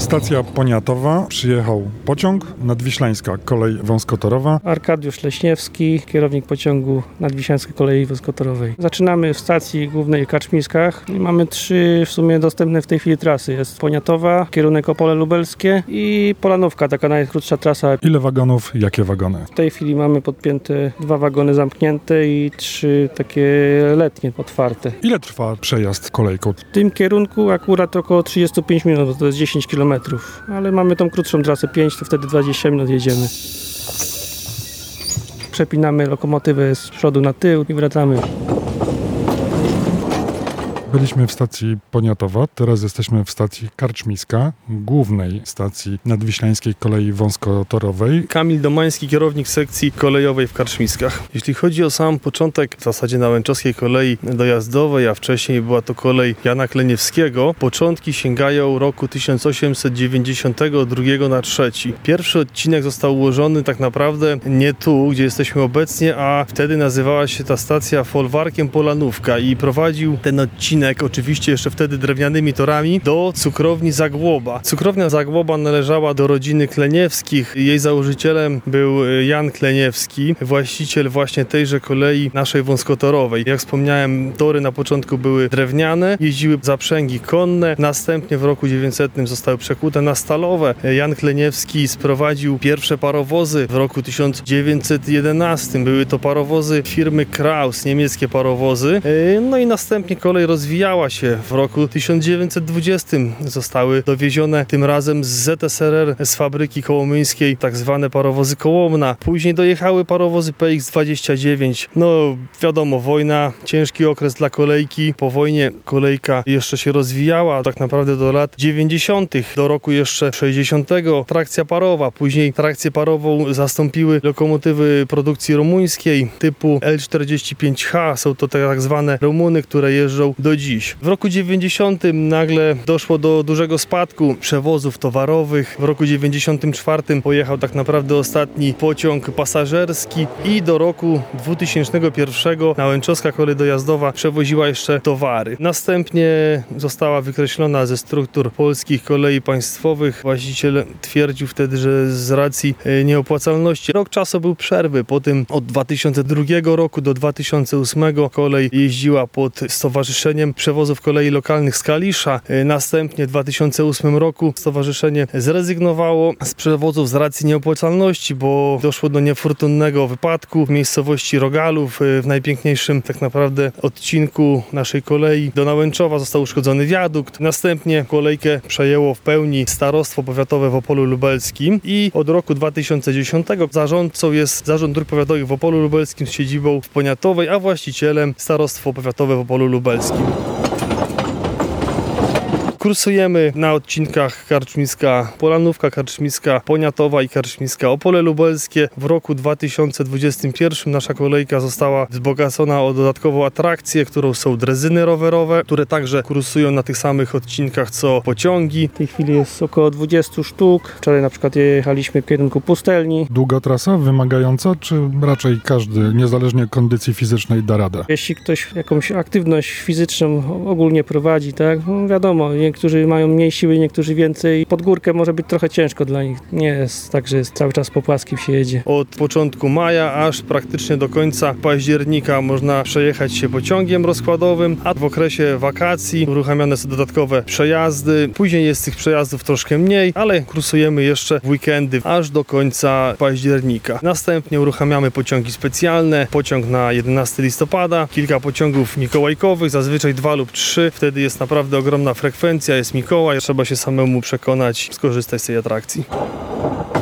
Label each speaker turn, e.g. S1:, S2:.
S1: Stacja Poniatowa, przyjechał pociąg, Nadwiślańska kolej wąskotorowa.
S2: Arkadiusz Leśniewski, kierownik pociągu Nadwiślańskiej kolei wąskotorowej. Zaczynamy w stacji głównej w Karczmiskach. Mamy 3 w sumie dostępne w tej chwili trasy. Jest Poniatowa, kierunek Opole Lubelskie i Polanówka, taka najkrótsza trasa.
S1: Ile wagonów, jakie wagony?
S2: W tej chwili mamy podpięte 2 wagony zamknięte i 3 takie letnie, otwarte.
S1: Ile trwa przejazd kolejką?
S2: W tym kierunku akurat około 35 minut, bo to jest 10 km. Ale mamy tą krótszą trasę 5, to wtedy 20 minut jedziemy. Przepinamy lokomotywę z przodu na tył i wracamy.
S1: Byliśmy w stacji Poniatowa, teraz jesteśmy w stacji Karczmiska, głównej stacji Nadwiślańskiej kolei wąskotorowej.
S3: Kamil Domański, kierownik sekcji kolejowej w Karczmiskach. Jeśli chodzi o sam początek, w zasadzie na Łęczowskiej kolei dojazdowej, a wcześniej była to kolej Jana Kleniewskiego, początki sięgają roku 1892 na 3. Pierwszy odcinek został ułożony tak naprawdę nie tu, gdzie jesteśmy obecnie, a wtedy nazywała się ta stacja folwarkiem Polanówka i prowadził ten odcinek, oczywiście jeszcze wtedy drewnianymi torami, do cukrowni Zagłoba. Cukrownia Zagłoba należała do rodziny Kleniewskich. Jej założycielem był Jan Kleniewski, właściciel właśnie tejże kolei naszej wąskotorowej. Jak wspomniałem, tory na początku były drewniane, jeździły zaprzęgi konne, następnie w roku 900 zostały przekute na stalowe. Jan Kleniewski sprowadził pierwsze parowozy w roku 1911. Były to parowozy firmy Kraus, niemieckie parowozy. No i następnie kolej rozwijała się. W roku 1920 zostały dowiezione tym razem z ZSRR, z fabryki kołomyńskiej, tak zwane parowozy Kołomna. Później dojechały parowozy PX-29. No wiadomo, wojna, ciężki okres dla kolejki. Po wojnie kolejka jeszcze się rozwijała, tak naprawdę do lat 90., do roku jeszcze 60. Trakcja parowa. Później trakcję parową zastąpiły lokomotywy produkcji rumuńskiej typu L45H. Są to tak zwane Rumuny, które jeżdżą do dziś. W roku 90 nagle doszło do dużego spadku przewozów towarowych. W roku 94 pojechał tak naprawdę ostatni pociąg pasażerski i do roku 2001 Nałęczowska kolej dojazdowa przewoziła jeszcze towary. Następnie została wykreślona ze struktur polskich kolei państwowych. Właściciel twierdził wtedy, że z racji nieopłacalności. Rok czasu był przerwy. Potem od 2002 roku do 2008 kolej jeździła pod stowarzyszeniem przewozów kolei lokalnych z Kalisza. Następnie w 2008 roku stowarzyszenie zrezygnowało z przewozów z racji nieopłacalności, bo doszło do niefortunnego wypadku w miejscowości Rogalów. W najpiękniejszym tak naprawdę odcinku naszej kolei do Nałęczowa został uszkodzony wiadukt. Następnie kolejkę przejęło w pełni Starostwo Powiatowe w Opolu Lubelskim i od roku 2010 zarządcą jest Zarząd Dróg Powiatowych w Opolu Lubelskim z siedzibą w Poniatowej, a właścicielem Starostwo Powiatowe w Opolu Lubelskim. Kursujemy na odcinkach Karczmiska Polanówka, Karczmiska Poniatowa i Karczmiska Opole Lubelskie. W roku 2021 nasza kolejka została wzbogacona o dodatkową atrakcję, którą są drezyny rowerowe, które także kursują na tych samych odcinkach co pociągi.
S2: W tej chwili jest około 20 sztuk. Wczoraj na przykład jechaliśmy w kierunku Pustelni.
S1: Długa trasa, wymagająca, czy raczej każdy, niezależnie od kondycji fizycznej, da radę?
S2: Jeśli ktoś jakąś aktywność fizyczną ogólnie prowadzi, tak, no wiadomo, niektórzy mają mniej siły, niektórzy więcej. Pod górkę może być trochę ciężko dla nich. Nie jest tak, że jest cały czas po płaskim się jedzie.
S3: Od początku maja aż praktycznie do końca października można przejechać się pociągiem rozkładowym, a w okresie wakacji uruchamiane są dodatkowe przejazdy. Później jest tych przejazdów troszkę mniej, ale kursujemy jeszcze w weekendy aż do końca października. Następnie uruchamiamy pociągi specjalne, pociąg na 11 listopada, kilka pociągów mikołajkowych, zazwyczaj 2 lub 3. Wtedy jest naprawdę ogromna frekwencja, jest Mikołaj, trzeba się samemu przekonać, skorzystać z tej atrakcji.